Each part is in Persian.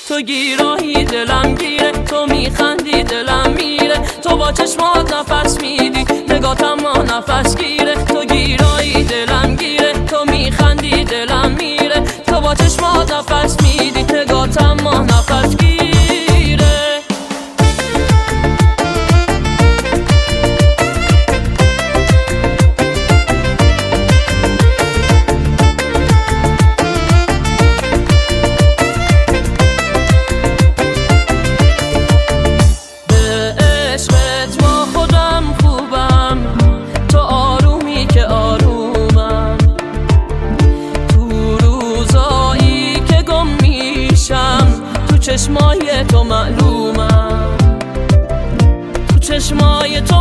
تو گیراهی دلم گیره، تو میخندی دلم میره، تو با چشمات نفس میدی نگاتم ما نفس گیره. تو گیراهی دلم گیره، تو میخندی دلم میره، تو با چشمات نفس میدی نگاتم ما نفس گیره. چشمای تو معلومم، تو چشمای تو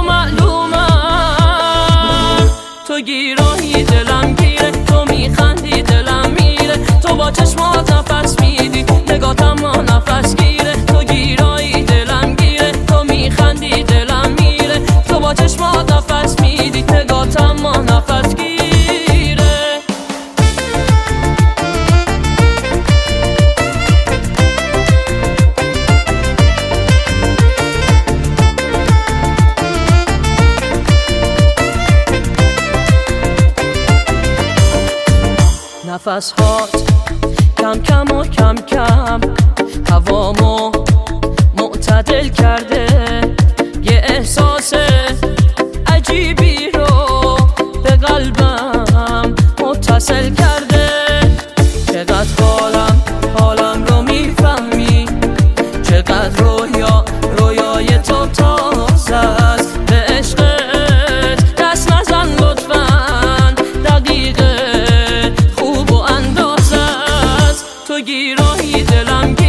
معلومم. تو گیراهی دلم گیره، تو میخندی دلم میره، تو با چشمات نفس میدی نگاتم ما نفس گیره. تو گیراهی دلم گیره، تو میخندی دلم میره، تو با چشمات نفس میدی نگاتم ما نفس گیره. نفس هات کم کم و کم کم هوامو معتدل کرده، یه احساس عجیبی رو به قلبم متصل کرده. چقدر حالم رو میفهمی، چقدر رویای تو تازه است. به عشقت دست نزن لطفاً، دقیقه خوب و اندازه است. تو گیراهی دلم